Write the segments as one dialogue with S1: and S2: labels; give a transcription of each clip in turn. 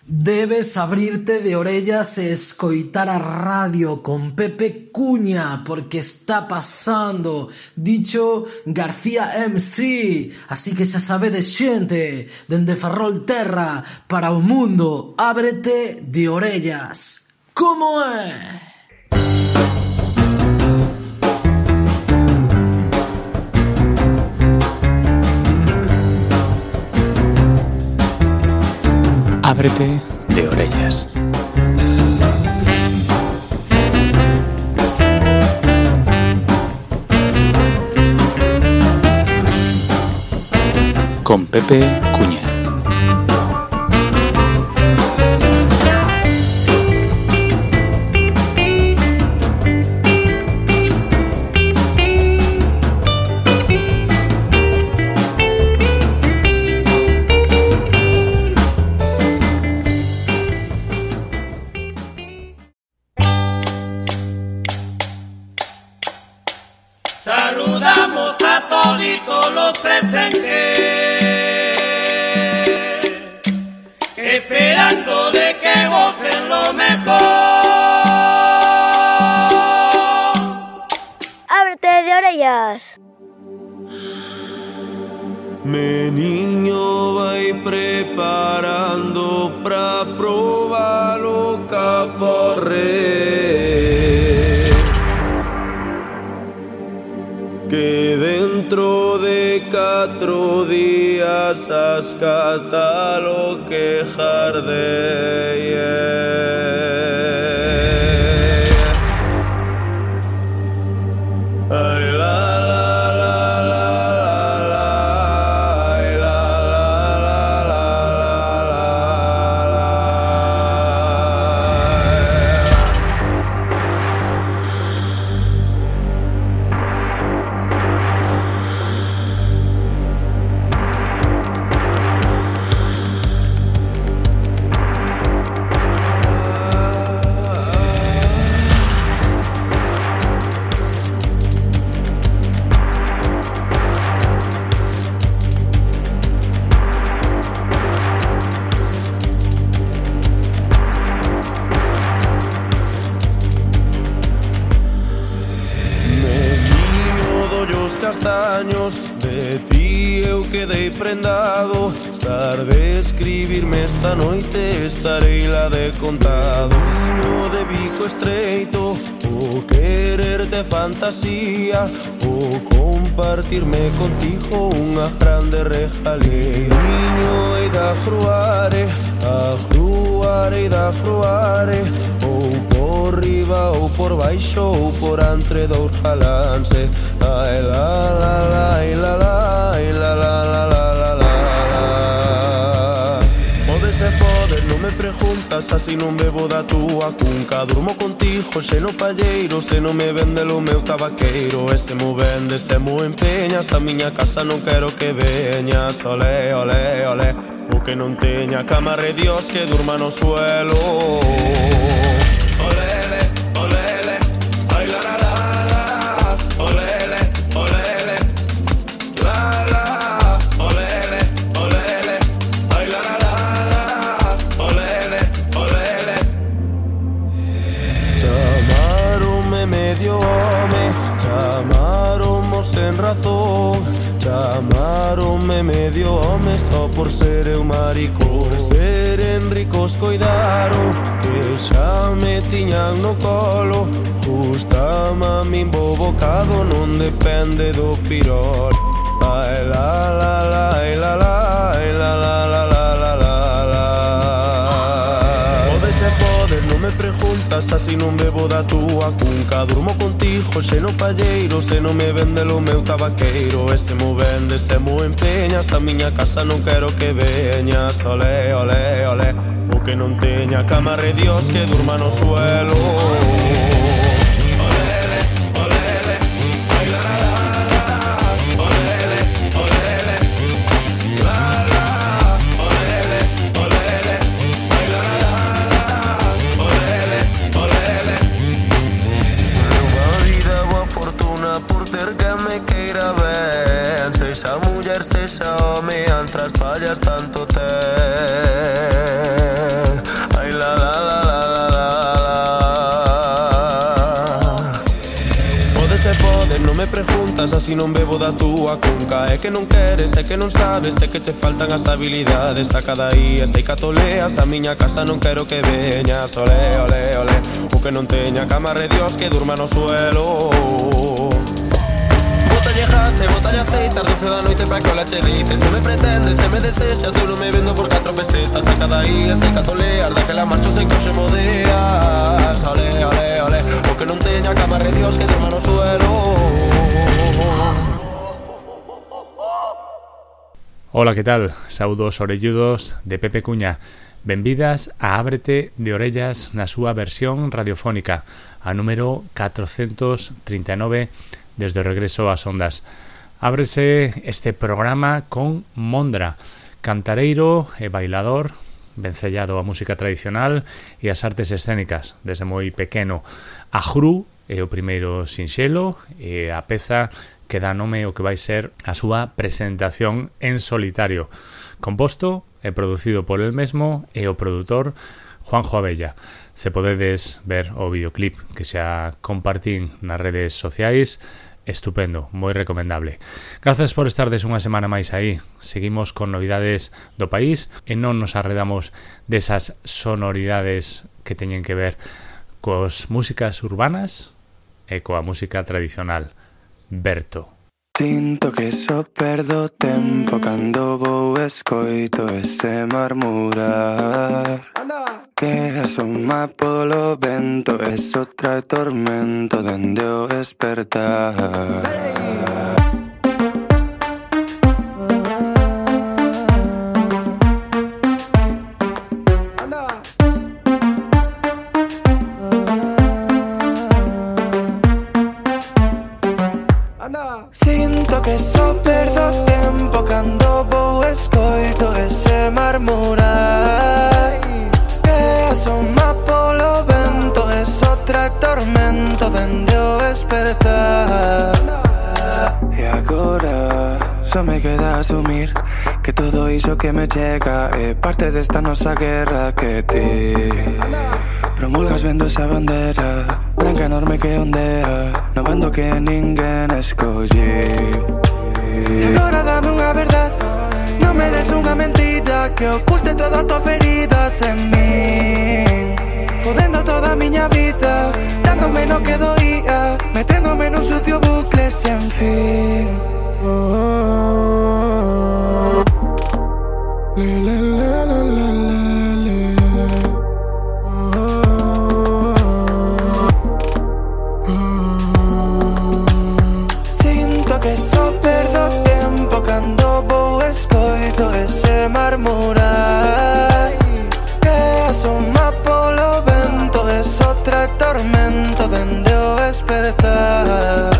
S1: Debes abrirte de orellas e escoitar a radio con Pepe Cuña, porque está pasando Dicho García MC. Así que xa sabedes, xente, dende Ferrolterra para o mundo, ábrete de orellas. Como é?
S2: Ábrete de orellas. Con Pepe Cuña.
S3: Saludamos a toditos los presentes, esperando de que gocen lo mejor.
S4: Ábrete de orellas.
S5: Mi niño vai preparando pra probar o caforré, que dentro de 4 días ascata lo que jardee. Ay, la la la la la la, la la la la la. Castaños, de ti eu quedei prendado. Sabe escribirme esta noite, estarei lá de contado. Niño de bico estreito, o quererte fantasía, o compartirme contigo unha grande rejalía. Niño e da fruare, a fruare e da fruare, ou por riba ou por baixo ou por entre do jalance. Ai la la la la la la la la la la. Pode se foder, non me preguntas, así non bebo da túa cunca. Durmo contigo, xe no palleiro, se non me vende o meu tabaqueiro. E se mo vende, se mo empeñas, a miña casa non quero que veñas. Olé, olé, olé, o que non teña cama re Dios que durma no suelo. Olele, olele, ai la la la la. Olele, olele, la la. Olele, olele, ai la la la la. Olele, olele. Chamaronme medio home, chamaronme sen razón, chamaronme medio home só por ser eu maricón. Por seren ricos coidaron que xa me tiñan no colo. Justame a min bo bocado, non depende do pirol. Ai la la la la la la la la la la. Pode se poder, non me preguntas, así non bebo da túa cunca. Durmo contigo, xe no palleiro, se non me vende o meu tabaqueiro. E se mo vende, se mo empeñas, a miña casa non quero que veñas. Olé, olé, olé, o que non teña cama re Dios que durma no suelo. Sexa muller, sexa home, antras pallas tanto ten. si non bebo da túa cunca. É que non queres, é que non sabes, é que che faltan as habilidades. Saca dai, sei catoleas, a miña casa non quero que veñas. Olé, olé, olé, o que non teña cama re Dios que durma no suelo. Bótalle jase, bótalle aceite, as 12 da noite pra que ola che dice. Se me pretendes, se me desexas, eu non me vendo por 4 pesetas. Saca dai, sei catoleas, daquela marcho sen que xe modeas. Olé, olé, olé, o que non teña cama re Dios que durma no suelo.
S2: Hola, que tal? Saudos orelludos de Pepe Cuña. Benvidas a Ábrete de Orellas na súa versión radiofónica, a número 439 desde o regreso ás ondas. Ábrese este programa con Mondra, cantareiro e bailador, vencellado á música tradicional e ás artes escénicas desde moi pequeno. A Jru é o primeiro sinxelo e a peza que dá nome ao que vai ser a súa presentación en solitario, composto e producido por el mesmo e o produtor Juanjo Abella. Se podedes ver o videoclip que xa compartín nas redes sociais, estupendo, moi recomendable. Grazas por estardes unha semana máis aí. Seguimos con novidades do país e non nos arredamos desas sonoridades que teñen que ver cos músicas urbanas e coa música tradicional. Berto.
S6: Sinto que só perdo tempo cando vou escoito ese murmurar. Que asoma polo vento e só trae tormento dende o despertar. Sinto que só perdo tempo cando vou escoito ese murmurar. Que asoma polo vento e só trae tormento dende o despertar. E agora só me queda asumir que todo iso que me chega é parte desta nosa guerra que ti promulgas vendo esa bandera branca enorme que ondea no bando que ninguén escolliu. E agora dame unha verdade, non me des unha mentira que oculte todas as tuas feridas en min, fodendo toda a miña vida, dándome no que doía, meténdome nun sucio bucle sen fin. Sinto que só perdo tempo cando vou escoito ese murmurar. Que asoma polo vento e só trae tormento dende o despertar.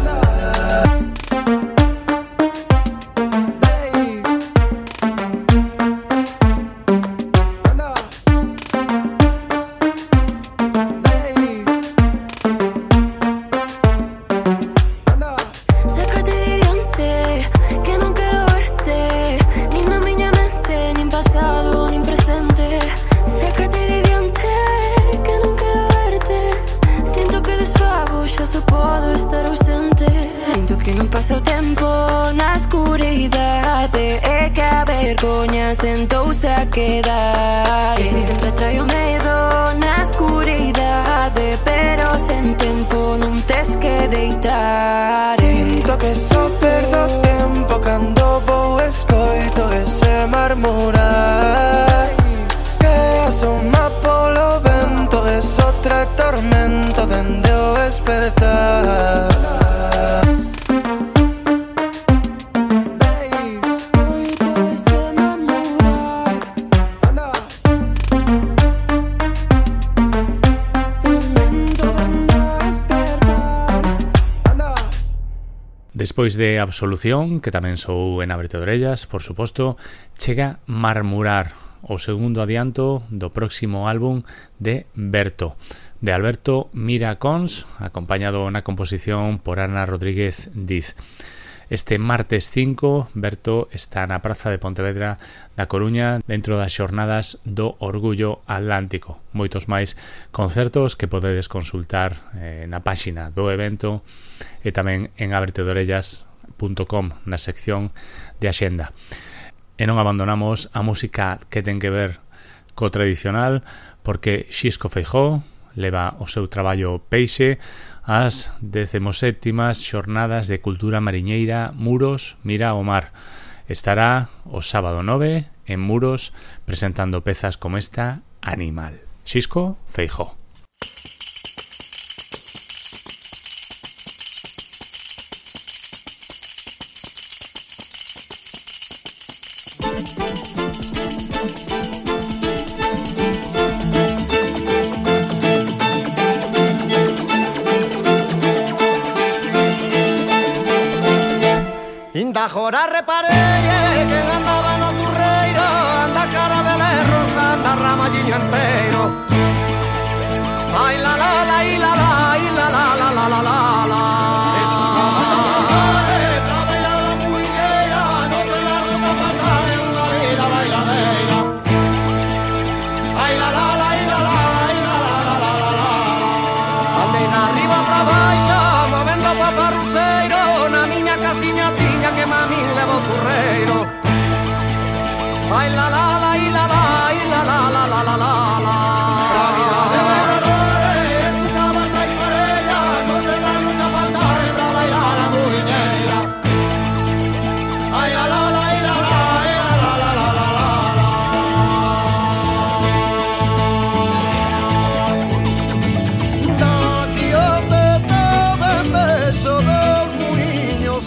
S7: Sentouse a quedar. E si sempre trae o medo na escuridade, pero sen tempo non tes que deitar.
S6: Sinto que só perdo tempo cando vou escoito ese murmurar. Que asoma polo vento e só trae tormento dende o despertar.
S2: Despois de Absolución, que tamén sou en Ábrete de Orellas, por suposto, chega Marmurar, o segundo adianto do próximo álbum de Berto, de Alberto Miracons, acompañado na composición por Ana Rodríguez Diz. Este martes 5, Berto está na Praza de Pontevedra da Coruña dentro das xornadas do Orgullo Atlántico. Moitos máis concertos que podedes consultar na páxina do evento e tamén en Ábrete de Orellas radiofonica.com na sección de Axenda. E non abandonamos a música que ten que ver co tradicional, porque Xisco Feijóo leva o seu traballo Peixe ás 17ª Xornadas de Cultura Mariñeira Muros Mira ao Mar. Estará o sábado 9 en Muros presentando pezas como esta, Animal. Xisco Feijóo.
S8: Jora reparé que andaba no turreiro, anda carabela e rosa, anda ramalliño enteiro. Ai la la la i la la i la la la la la la la. Pra bailar la muigueira, no te la ruta fatal en unha vida bailadeira. Ai la la la i la la i la la la la la la. Andei de arriba pra baixo, movendo o paparrucheiro, na miña casiña que mami leva o curreiro. Ai la la la i la la i la la la la la la la. Pra vida de bailadores escusaban máis parella, non te van mucha faltar pra bailar a muiñeira. Ai la la la i la la i la la la la la la. Da tío te tomen beso dos muiños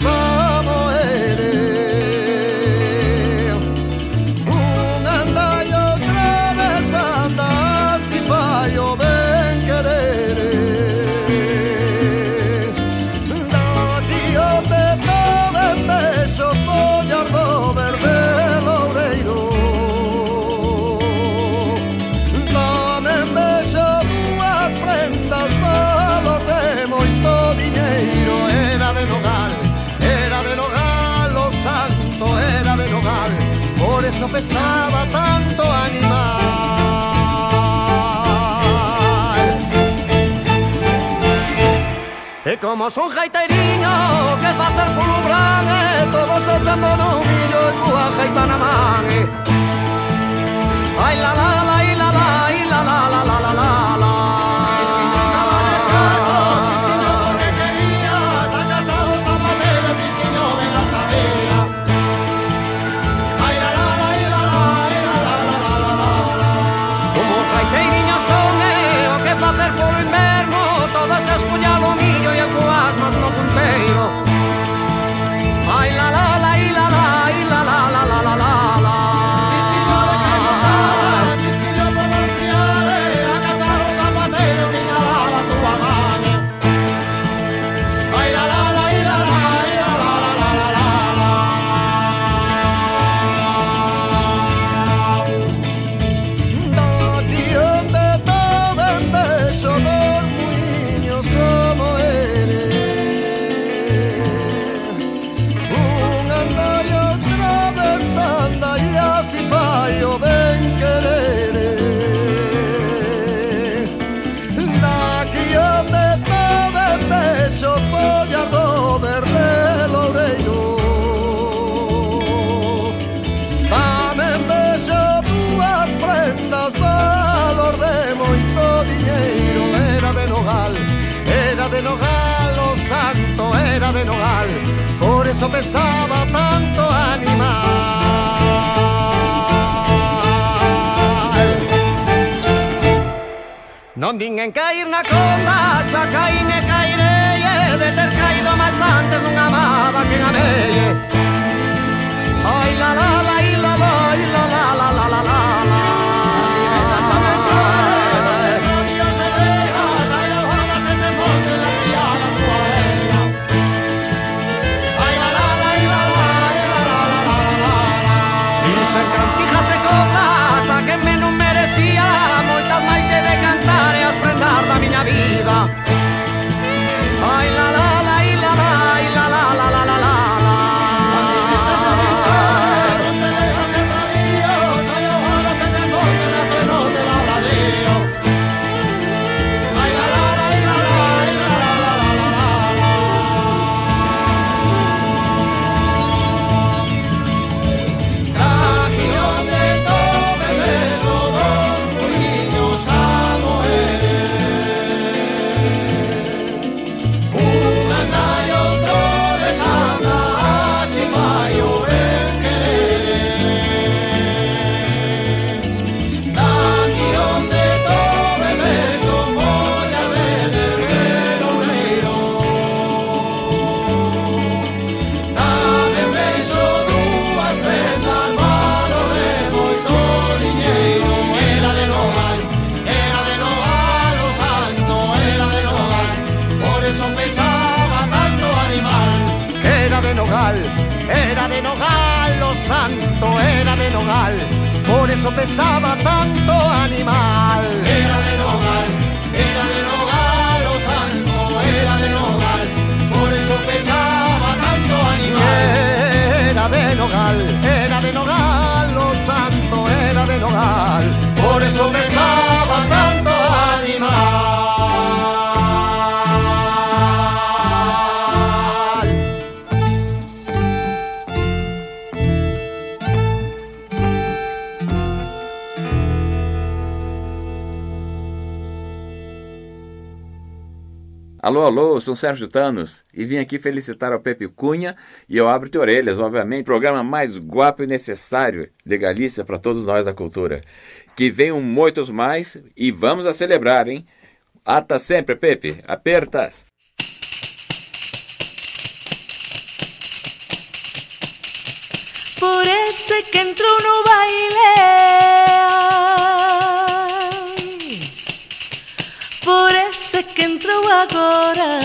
S8: eso pesaba tanto animal. E como son jaiteiriño que facer polo bran, todos echando no millo e coa jaita na man. Ai la la la i la la i la la la la la la la. Facer polo inverno, todos se escollar o millo e coas mas no punteiro. Ai la la la i la la i la la la la la la la. Chisquillo de caixotada, chisquillo por golpeare, a casar o zapatero que lava tua mame. Ai la la la i la la i la la la la la la la. Da tío de beso dos muiños como eres. Un anda e outra besanda e así vai o ben querer. Daqui onde tove beso follas do verde loureiro. Tamén beso dúas prendas valor de moito diñeiro. Era de nogal, o santo era de nogal, por eso pesaba tanto animal. Non din en cair na conda, xa caín e cairei, de ter caído máis antes non amaba quen amelle. Ai la la la i la la i la la la la la la. Cantijas e coplas a quen menos merecía, moitas máis que de cantar e as prendar da miña vida. Ai la la la i la la i la la la la la la. de nogal, por eso pesaba tanto animal. Era de nogal, lo santo, era de nogal, por eso pesaba tanto animal. Era de nogal, lo santo, era de nogal, por eso pesaba tanto animal.
S9: Alô, alô, eu sou Sérgio Thanos e vim aqui felicitar ao Pepe Cunha e ao Abre-te Orelhas, obviamente, o programa mais guapo e necessário de Galícia para todos nós da cultura. Que venham muitos mais e vamos a celebrar, hein? Ata sempre, Pepe, apertas!
S10: Por ese que entró no baile, por ese que entrou agora,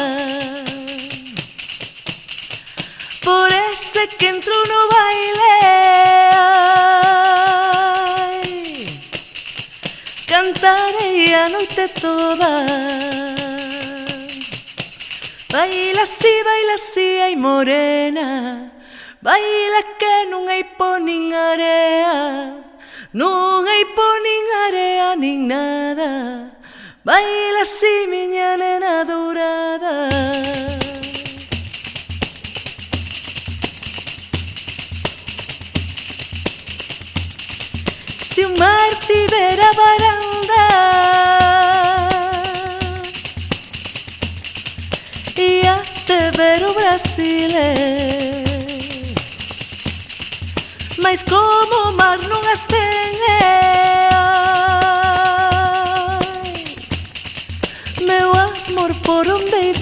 S10: por ese que entrou no baile, cantarei a noite toda. Baila así, ai morena, baila que non hai pó nin area, non hai pó nin area nin nada. Baila así, miña nena dourada. Se o mar tivera barandas ia te ver o Brasil, mas como o mar non as ten, meu amor, por onde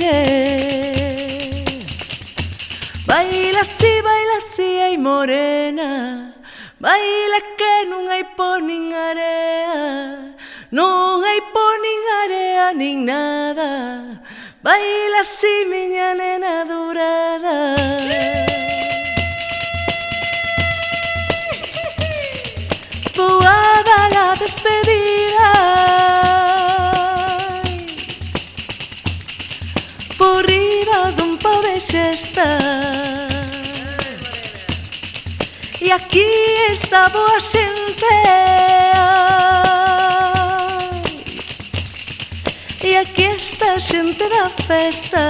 S10: iré? Baila así, ai morena, baila que non hai pó nin area, non hai pó nin area nin nada. Baila así, miña nena dourada. Voada la despedida por riba dun pau de xesta, e aquí está boa xente, e aquí está xente da festa.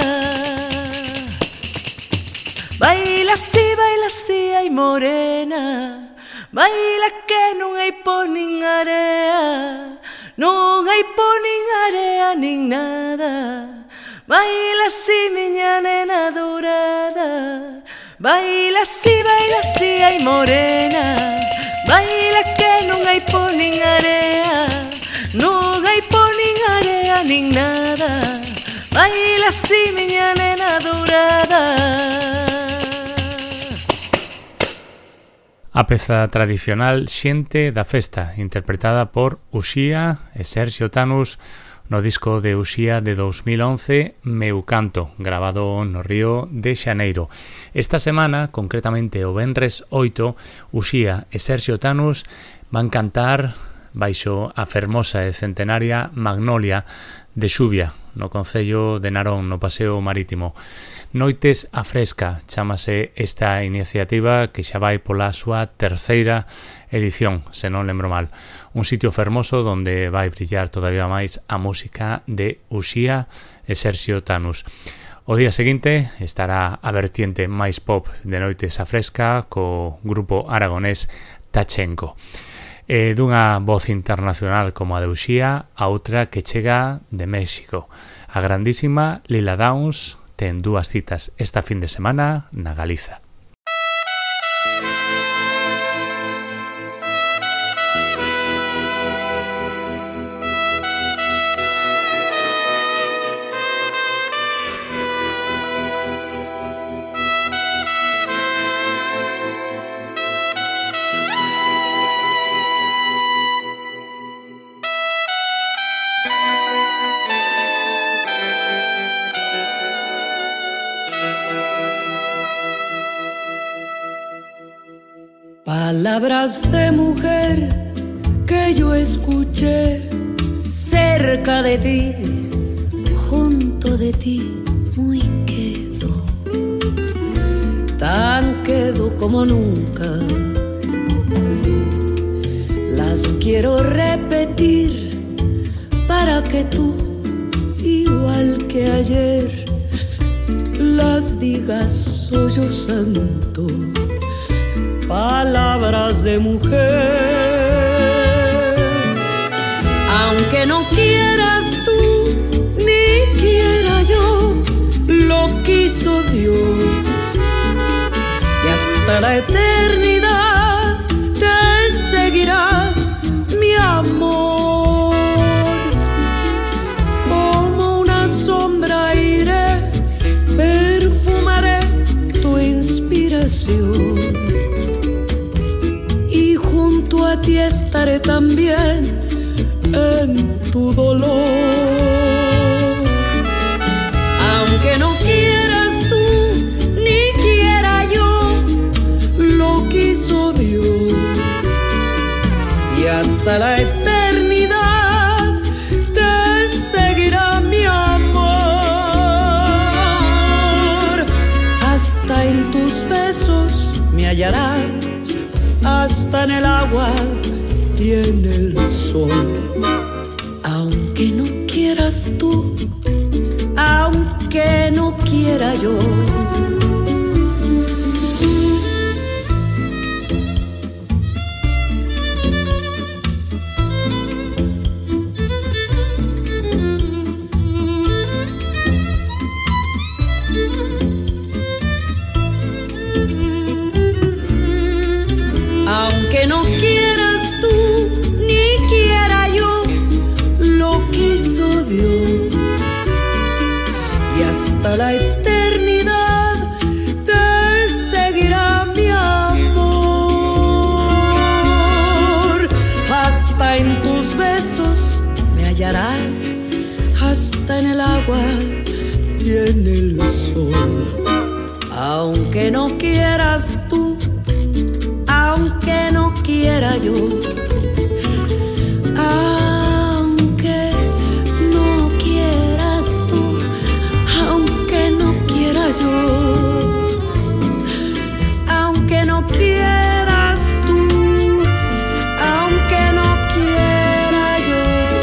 S10: Baila así, ai morena, baila que non hai pó nin area, non hai pó nin area nin nada. Baila así, miña nena dourada. Baila así, ai morena, baila que non hai pó nin area, non hai pó nin area nin nada. Baila así, miña nena dourada.
S2: A peza tradicional Xente da Festa, interpretada por Uxía e Sergio Thanos no disco de Uxía de 2011, Meu Canto, grabado no Río de Xaneiro. Esta semana, concretamente o venres 8, Uxía e Sergio Thanos van cantar baixo a fermosa e centenaria Magnolia de Xuvia, no concello de Narón, no Paseo Marítimo. Noites a Fresca chamase esta iniciativa, que xa vai pola súa terceira edición, se non lembro mal. Un sitio fermoso donde vai brillar todavía máis a música de Uxía e Sergio Thanos. O día seguinte estará a vertiente máis pop de Noites a Fresca co grupo aragonés Tachenko. E dunha voz internacional como a de Uxía, a outra que chega de México. A grandísima Lila Downs ten dúas citas esta fin de semana na Galiza.
S11: Palabras de mujer que yo escuché cerca de ti, junto de ti, muy quedo, tan quedo como nunca. Las quiero repetir para que tú, igual que ayer, las digas sollozando. Palabras de mujer, aunque no quieras tú ni quiera yo, lo quiso Dios y hasta la eternidad te seguirá mi amor. Como una sombra iré, perfumaré tu inspiración. A ti estaré también en tu dolor. Aunque no quieras tú ni quiera yo, lo quiso Dios y hasta la eternidad te seguirá mi amor. Hasta en tus besos me hallarás, hasta en el agua y en el sol. Aunque no quieras tú, aunque no quiera yo. Aunque no quieras tú ni quiera yo, lo quiso Dios y hasta la eternidad te seguirá mi amor. Hasta en tus besos me hallarás, hasta en el agua y en el sol. Aunque no quieras tú, aunque no quiera yo, aunque no quieras tú, aunque no quiera yo, aunque no quieras tú, aunque no quiera yo.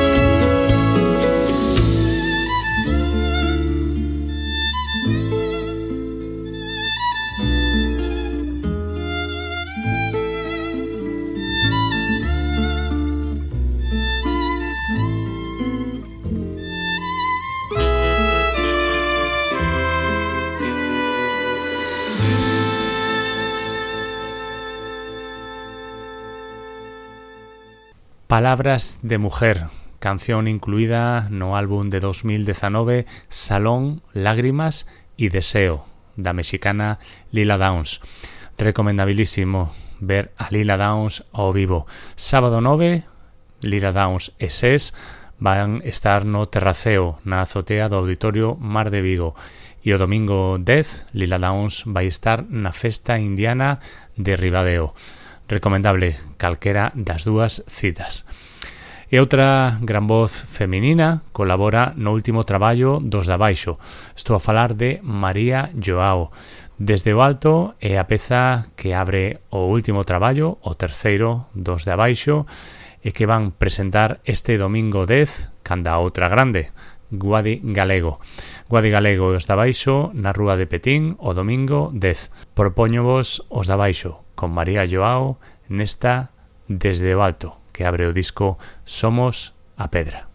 S2: Palabras de mujer, canción incluída no álbum de 2019 Salón, Lágrimas y Deseo, da mexicana Lila Downs. Recomendabilísimo ver a Lila Downs ao vivo. Sábado 9, Lila Downs e SES van estar no Terraceo, na azotea do Auditorio Mar de Vigo. E o domingo 10, Lila Downs vai estar na Festa Indiana de Ribadeo. Recomendable calquera das dúas citas. E outra gran voz feminina colabora no último traballo dos de abaixo. Estou a falar de María Joao. Desde o alto é a peza que abre o último traballo, o terceiro dos de abaixo, e que van presentar este domingo 10 canda outra grande, Guadi Galego. Guadi Galego e os de abaixo na Rúa de Petín o domingo 10. Propóñovos os de abaixo con María Joao nesta Desde o alto, que abre o disco Somos a Pedra.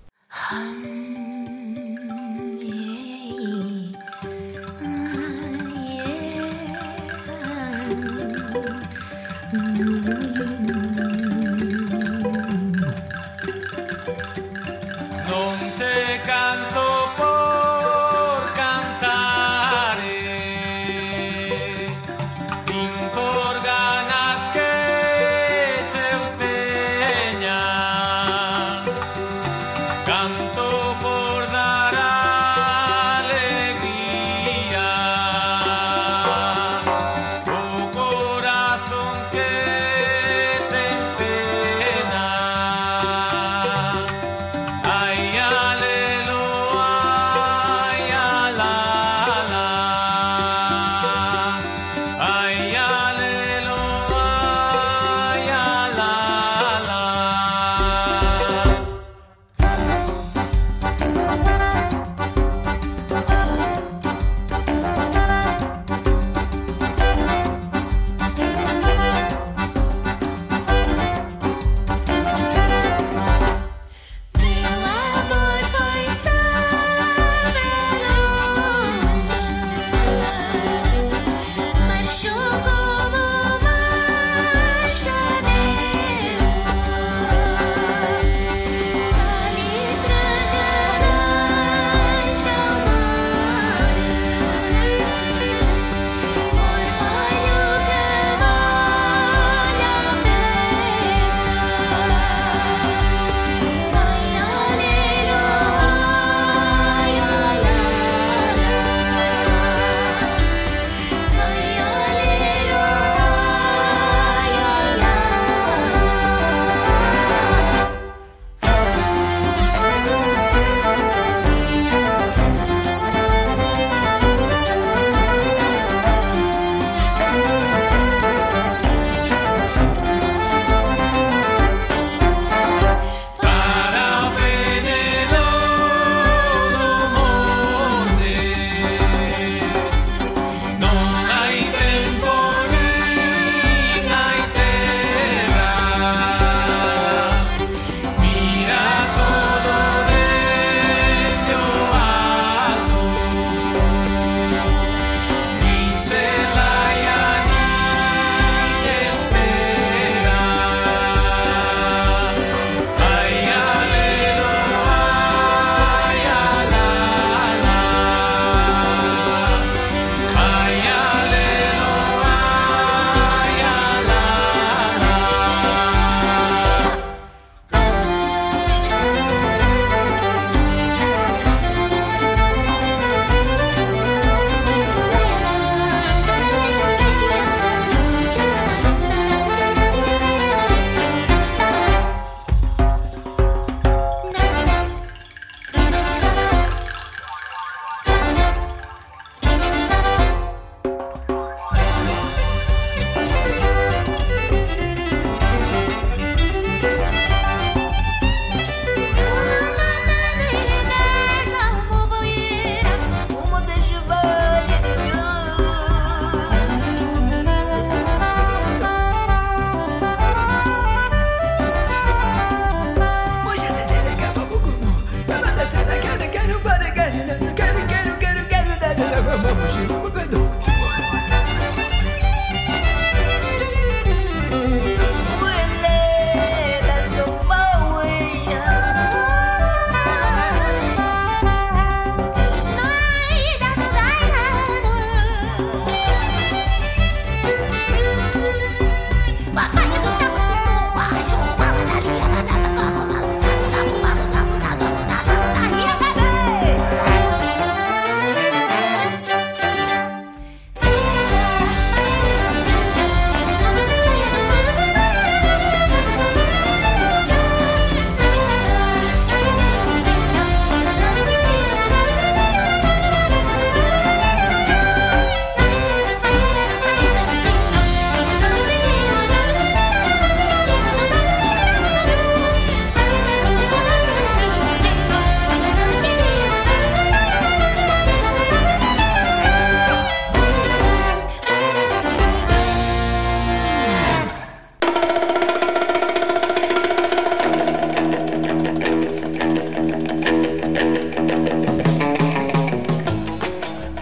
S12: Non te canto por cantare, nin por ganas que che teña. Canto por dar alegría o corazón que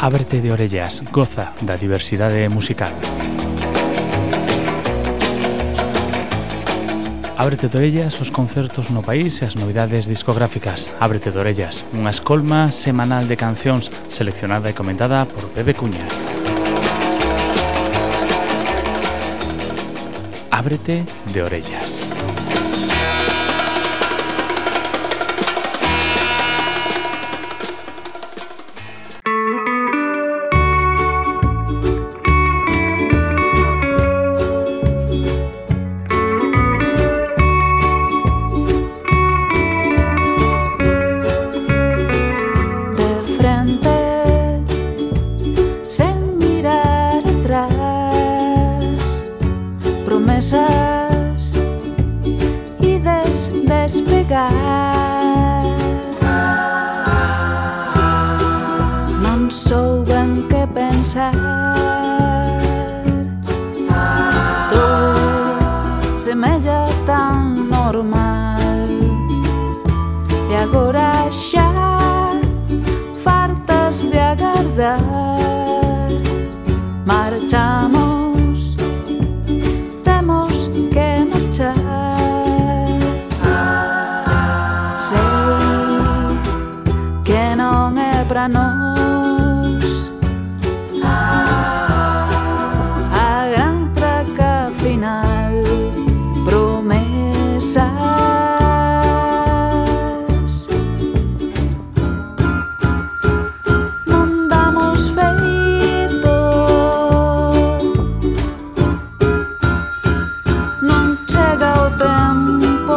S2: Ábrete de orellas, goza da diversidade musical. Ábrete de orellas os concertos no país e as novidades discográficas. Ábrete de orellas, unha escolma semanal de cancións seleccionada e comentada por Pepe Cuña. Ábrete de orellas.
S13: Non souben que pensar. Todo semella tan normal e agora xa fartas de agardar. Marchamos, temos que marchar. Pra nós a gran traca final, promesas non damos feito, non chega o tempo.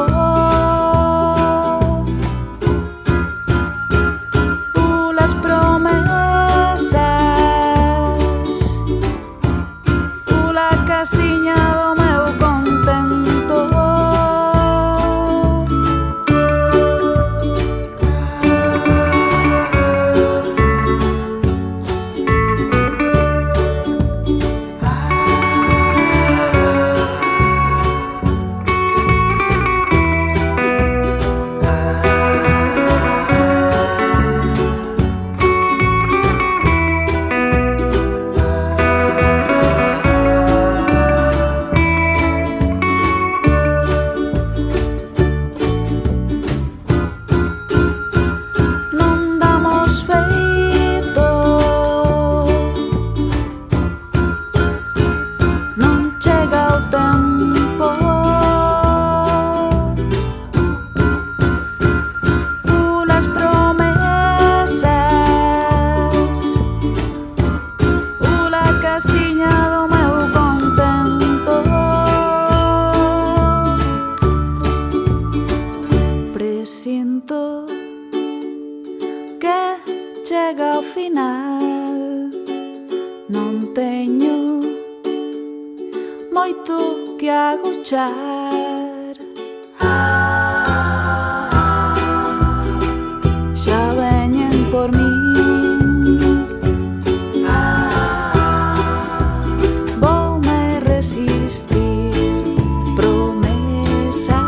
S13: Xa veñen por min, voume resistir, promesas.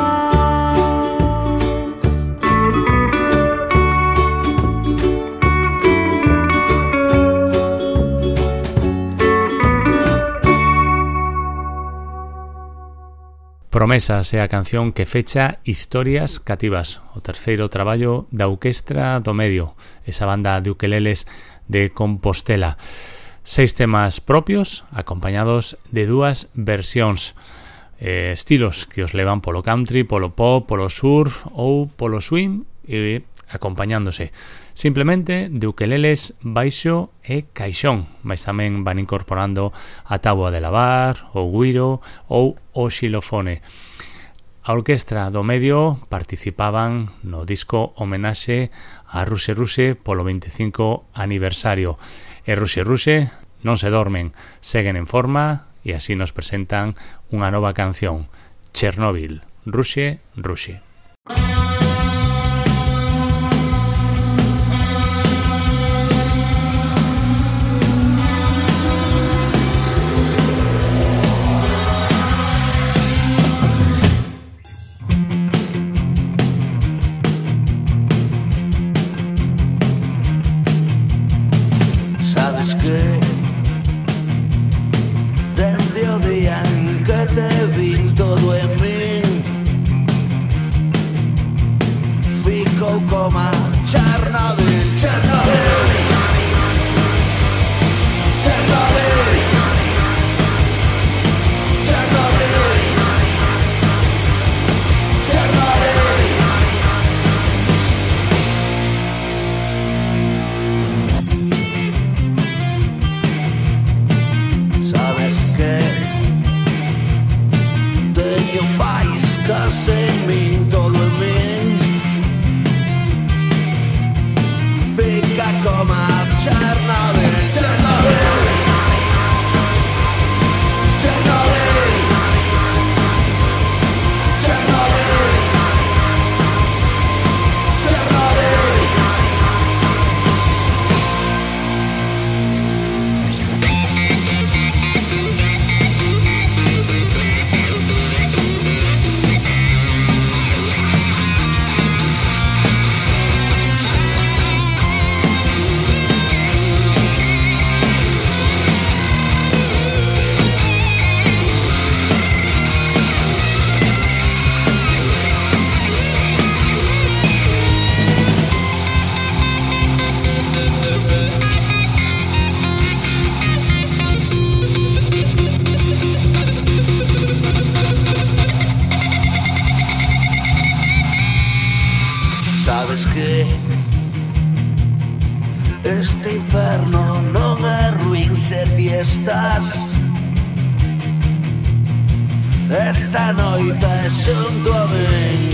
S2: Promesas é a canción que fecha Historias Cativas, o terceiro traballo da Orquestra do Medio, esa banda de ukeleles de Compostela. 6 temas propios, acompañados de 2 versións, estilos que os levan polo country, polo pop, polo surf ou polo swing, e acompañándose simplemente de ukeleles, baixo e caixón, mas tamén van incorporando a táboa de lavar, o guiro ou o xilofone. A Orquestra do Medio participaban no disco homenaxe a Ruxe Ruxe polo 25 aniversario. E Ruxe Ruxe non se dormen, seguen en forma e así nos presentan unha nova canción, Chernobyl, Ruxe Ruxe.
S14: fijas en min, todo en min. Fica com a Chernobyl, Chernobyl, Chernobyl, Chernobyl, Chernobyl. Sabes que este inferno non é ruín se ti estás. Esta noite é xunto a min.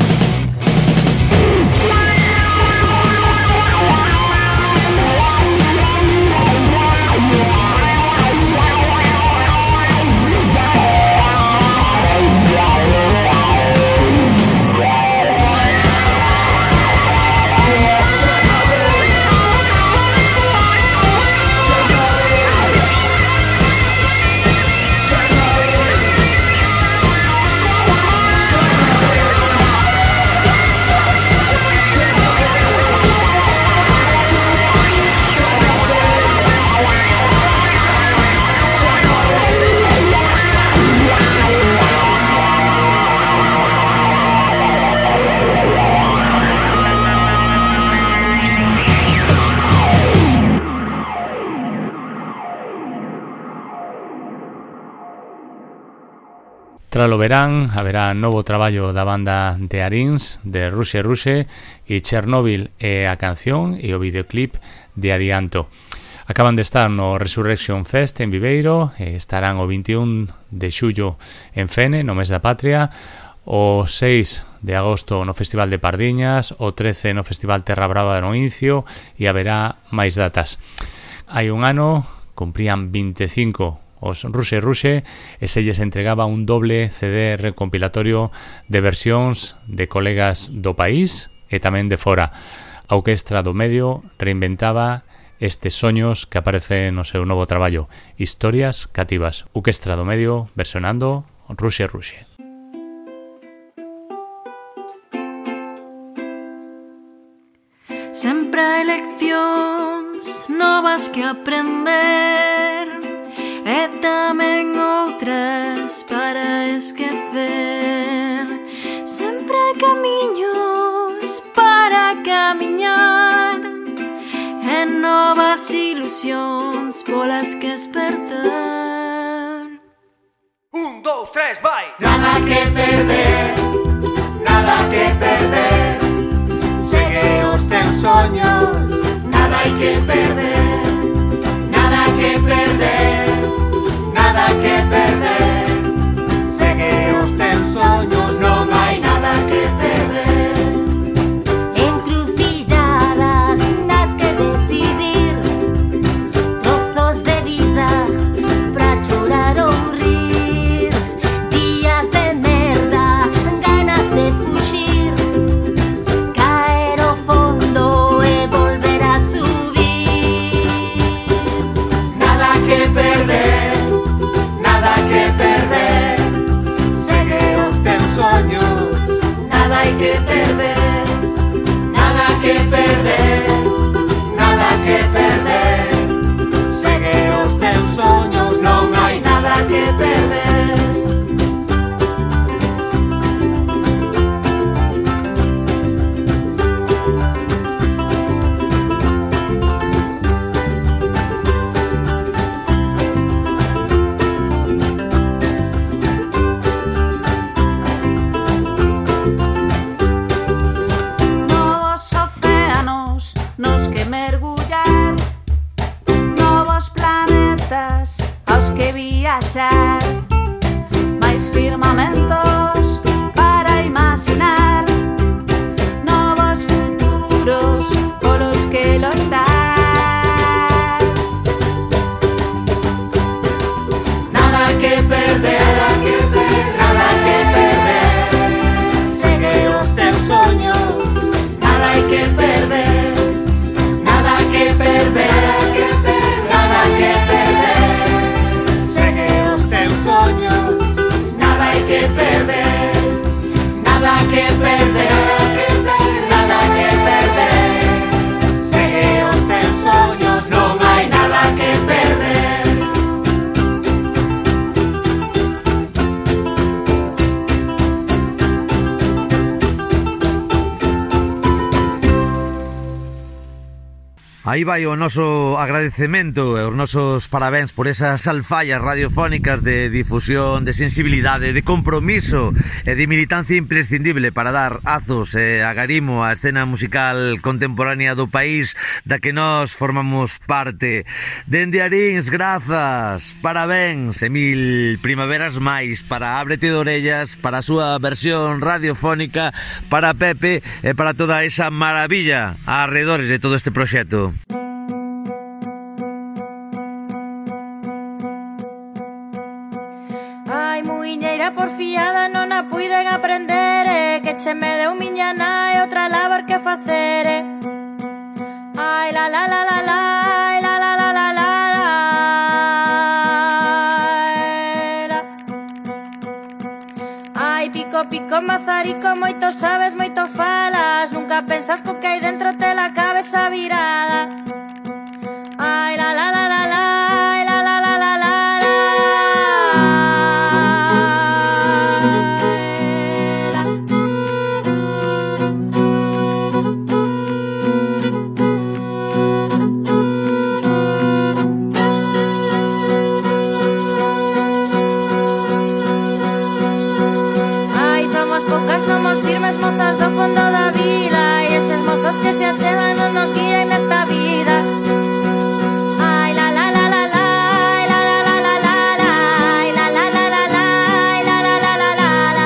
S2: Tralo verán, haberá novo traballo da banda de Arins, de Ruxe Ruxe e Chernobyl é a canción e o videoclip de adianto. Acaban de estar no Resurrection Fest en Viveiro, estarán o 21 de xullo en Fene, no mes da Patria, o 6 de agosto no Festival de Pardiñas, o 13 no Festival Terra Brava no Incio e haberá máis datas. Hai un ano cumprían 25 os Ruxe Ruxe e se lles entregaba un doble CD recompilatorio de versións de colegas do país e tamén de fora. A Orquestra do Medio reinventaba estes soños que aparecen no seu novo traballo, Historias Cativas. Orquestra do Medio versionando Ruxe Ruxe.
S7: Sempre hai leccións novas que aprender e tamén outras para esquecer. Sempre hai camiños para camiñar e novas ilusións polas que espertar.
S15: 1, 2, 3, vai!
S3: Nada que perder, nada que perder. Segue os teus soños, nada hai que perder, nada que perder. Nada que perder, segue os teus soños, non hai nada que perder.
S7: Encrucilladas nas que decidir, trozos de vida pra chorar ou rir, días de merda, ganas de fuxir, caer ao fondo e volver a subir.
S3: Nada que perder, nada que perder.
S16: Aí vai o noso agradecemento e os nosos parabéns por esas alfallas radiofónicas de difusión, de sensibilidade, de compromiso e de militancia imprescindible para dar azos e agarimo á escena musical contemporánea do país da que nós formamos parte. Dende Arins, grazas, parabéns e mil primaveras máis para Ábrete de Orellas, para a súa versión radiofónica, para Pepe e para toda esa maravilla arredores de todo este proxecto.
S17: Ai, muiñeira porfiada non a puiden aprender, que che me deu miña nai outra labor que facer. Ai, la la la la la, la la la la la la. Ai, pico pico mazarico, moito sabes, moito falas, nunca pensas co que hai dentro te la cabeza virada. Ai, la la la la la, la la la la la. Somos firmes mozas do fondo da vila e eses mozos que se achegan non nos guíen nesta vida. Ai, la la la la la, la la la la la, la la la la la, la la la la la.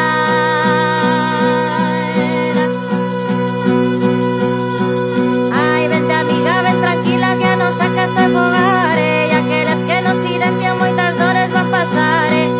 S17: Ai, vente amiga, ven tranquila que a nosa casa é fogar e aqueles que nos silencian moitas dores van pasar.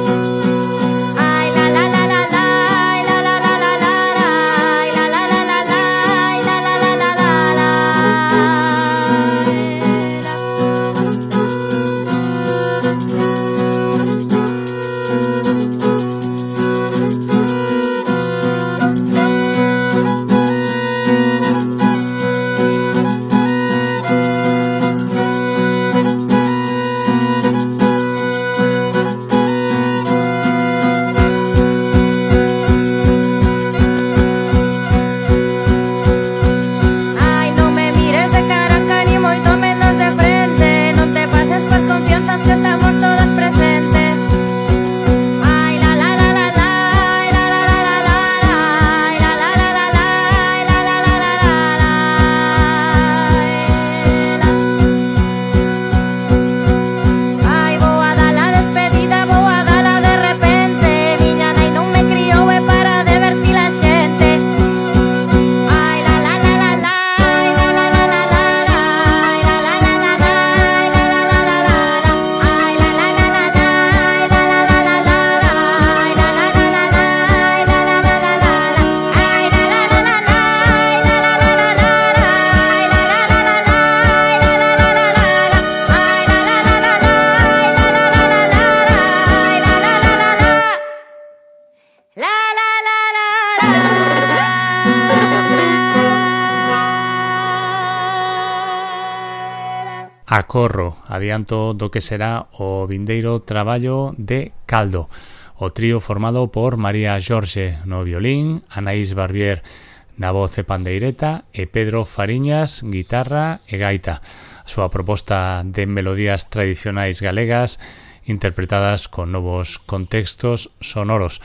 S2: Acorro, adianto do que será o vindeiro traballo de Caldo, o trío formado por María Jorge no violín, Anaís Barbier na voz e pandeireta e Pedro Fariñas, guitarra e gaita. A súa proposta de melodías tradicionais galegas interpretadas con novos contextos sonoros.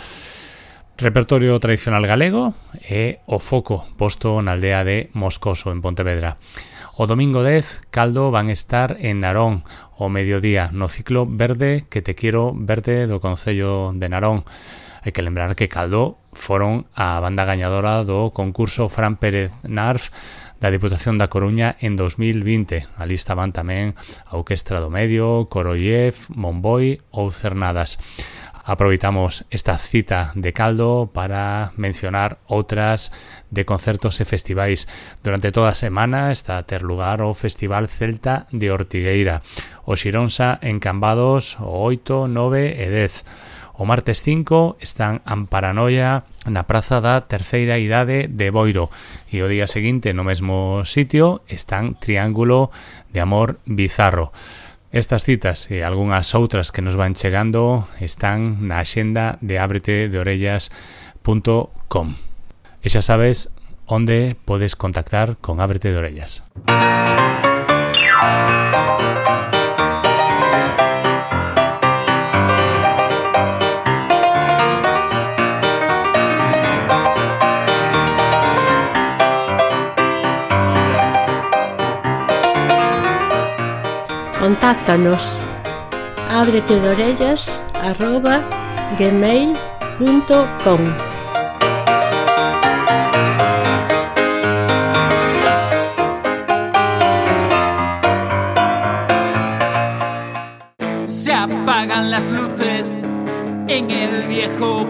S2: Repertorio tradicional galego e o foco posto na aldea de Moscoso, en Pontevedra. O domingo 10, Caldo van estar en Narón o mediodía no ciclo Verde que te quiero verde do Concello de Narón. Hai que lembrar que Caldo foron a banda gañadora do concurso Fran Pérez Narf da Diputación da Coruña en 2020. Ali estaban tamén a Orquestra do Medio, Koroyev, Monboi ou Cernadas. Aproveitamos esta cita de Caldo para mencionar outras de concertos e festivais. Durante toda a semana está a ter lugar o Festival Celta de Ortigueira, o Xironsa en Cambados o 8, 9 e 10. O martes 5 están Amparanoia na Praza da Terceira Idade de Boiro e o día seguinte no mesmo sitio están Triángulo de Amor Bizarro. Estas citas e algunhas outras que nos van chegando están na axenda de abretedeorellas.com. E xa sabes onde podes contactar con Ábrete de Orellas.
S18: Contáctanos abretedorellas@gmail.com.
S12: Se apagan las luces en el viejo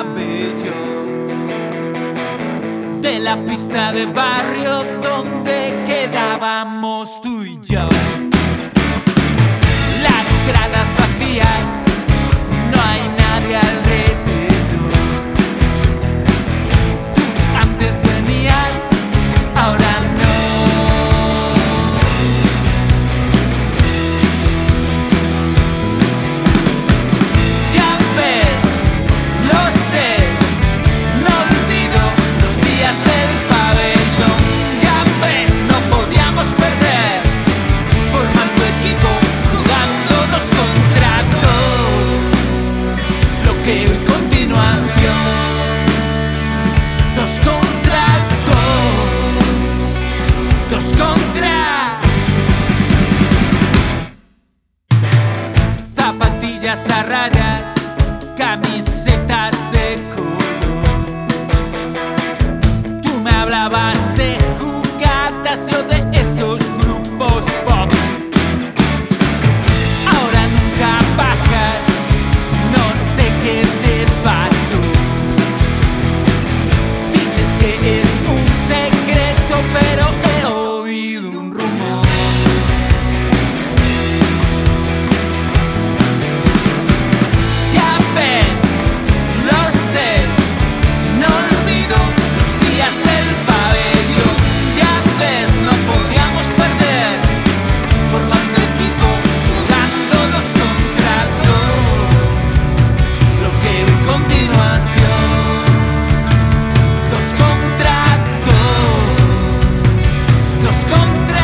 S12: pabellón de la pista de barrio donde quedábamos tú y yo. Las gradas vacías, no hay nadie alrededor. Tú antes venías, ahora no. Ya ves, lo sé, no olvido los días del pabellón. Ya ves, no podíamos perder, formando equipo, jugando 2 contra 2. Lo que hoy continuación, 2 contra 2, 2 contra. Zapatillas a rayas, camisetas de color. Tú me hablabas de jugadas, yo de esos grupos pop. Ahora nunca bajas, no sé qué te pasó. Dices que es un secreto, pero he oído un rumor. Ya ves, lo sé, no olvido los días del pabellón. Ya ves, no podíamos perder, formando equipo, jugando 2 contra 2. Lo que hoy continuación, 2 contra 2, 2 contra.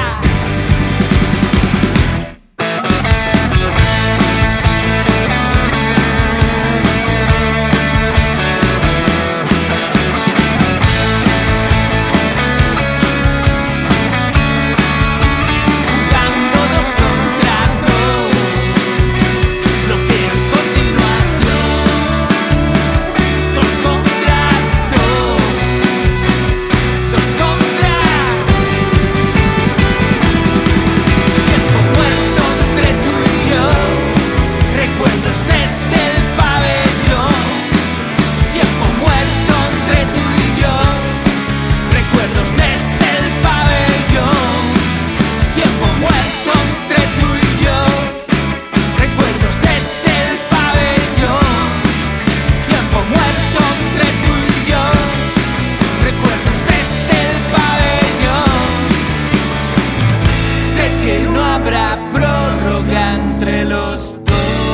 S12: Jugando 2 contra 2, lo que hoy continuación, 2 contra 2, 2 contra. Tiempo muerto entre tú y yo, recuerdos desde el pabellón. Tiempo muerto entre tú y yo, recuerdos desde el pabellón. Tiempo muerto entre tú y yo, recuerdos desde el pabellón. Tiempo muerto entre tú y yo, recuerdos desde el pabellón. Sé que no habrá prórroga entre los dos.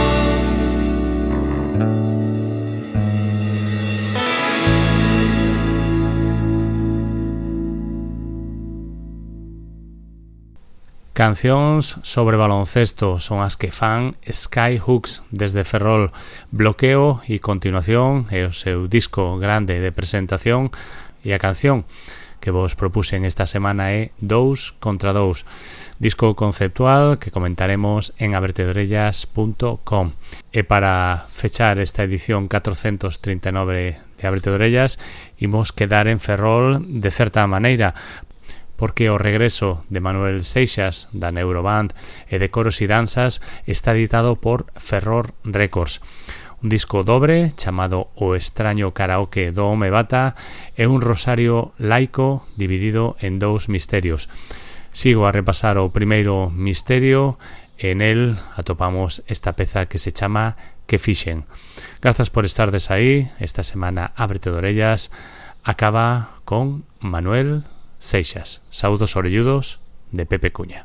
S2: Cancións sobre baloncesto son as que fan Skyhooks desde Ferrol. Bloqueo e Continuación é o seu disco grande de presentación, e a canción que vos propuxen esta semana é 2 contra 2, disco conceptual que comentaremos en abretedorellas.com. E para fechar esta edición 439 de Ábrete de Orellas, imos quedar en Ferrol de certa maneira, porque o regreso de Manuel Seixas da Neuroband e de Coros e Danzas está editado por Ferrol Records. Un disco dobre chamado O extraño karaoke do Home Bata e un rosario laico dividido en 2 misterios. Sigo a repasar o primeiro misterio e en el atopamos esta peza que se chama Que fixen. Grazas por estardes aí. Esta semana Ábrete de Orellas acaba con Manuel Seixas. Saúdos orelludos de Pepe Cuña.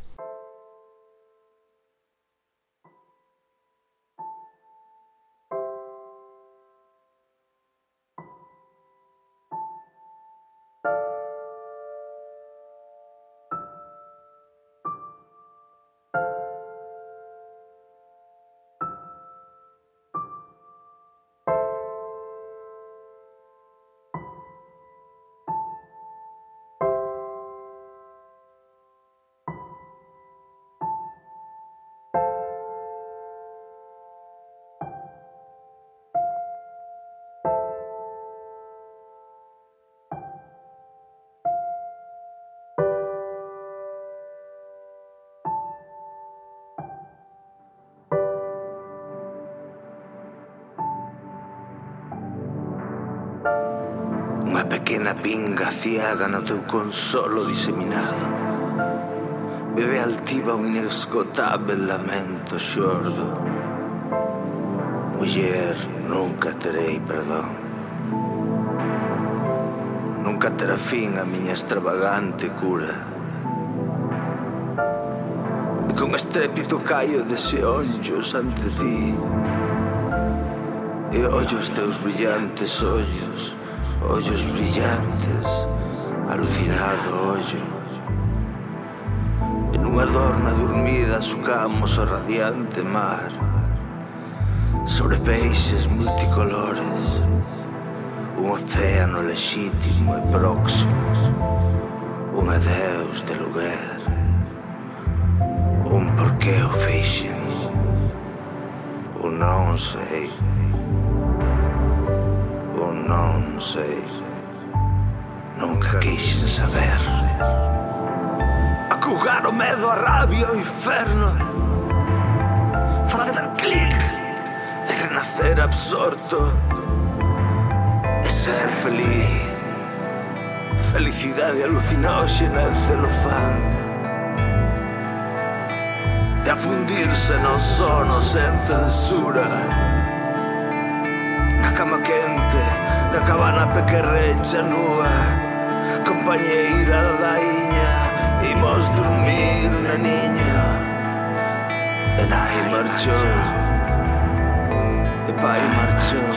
S19: Unha pequena pinga ciega no teu consolo diseminado. Bebe altiva un inesgotável lamento xordo. Muller, nunca terei perdón. Nunca terá fin a miña extravagante cura. E con estrépito caio de xeonllos ante ti. E ollo os teus brillantes ollos, ollos brillantes, alucinado ollo. En unha dorna dormida sucamos o radiante mar, sobre peixes multicolores, un océano lexítimo e próximo, un adeus de lugar, un porqué o fixen, un non sei. Non sei, nunca quixen saber. Acugar o medo, a rabia, o inferno, facer clic e renacer absorto e ser feliz. Felicidade alucinóxena en celofán e a fundirse nos sonos sen censura. Na cama quente, na cabana pequerrecha nua, compañeira da iña, imos dormir na niña. E nai marchou, e pai marchou.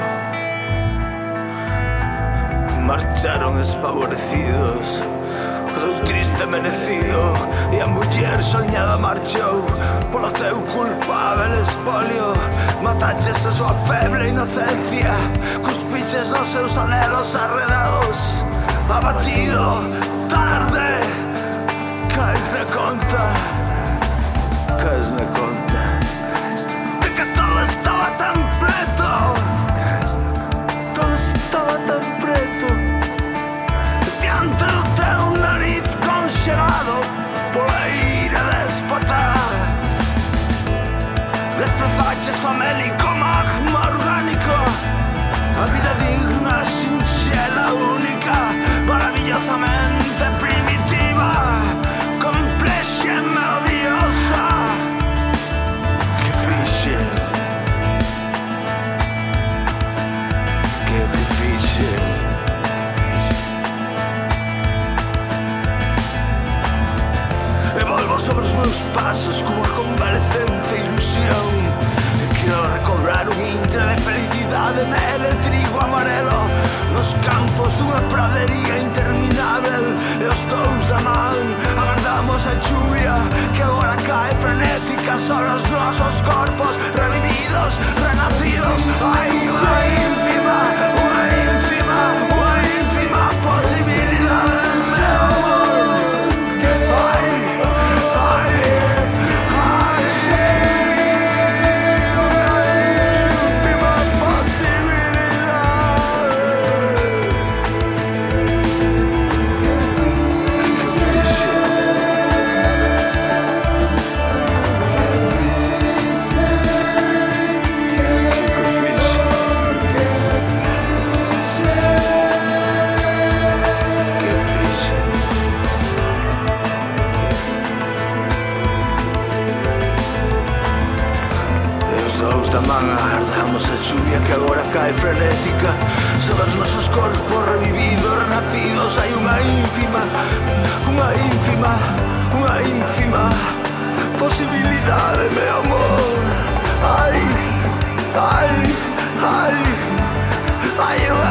S19: Marcharon espavorecidos, o triste merecido, e a muller soñada marchou polo teu culpável espolio. Mataches a súa feble inocencia, cuspiches nos seus anhelos arredados. Abatido, tarde, caes na conta, caes na conta de que todo estaba tan preto, todo estaba tan preto, diante do teu nariz conxelado pola ira déspota. Destrozaches famélico magma orgánico, a vida digna, sinxela, única, maravillosamente primitiva, complexa e melodiosa. Que fixe, que fixe. E volvo sobre os meus pasos como a convalecente ilusión. E quero recobrar un intre de felicidade, mel e trigo amarelo nos campos dunha pradería interminável. E os dous da man agardamos a chuvia que agora cae frenética sobre os nosos corpos revividos, renacidos. Hai unha ínfima, unha ínfima, unha ínfima posibilidade, meu amor. Agardamos a chuvia que agora cae frenética sobre os nosos corpos revividos, renacidos. Hai unha ínfima, unha ínfima, unha ínfima posibilidade, meu amor. Ai, ai, ai, ai,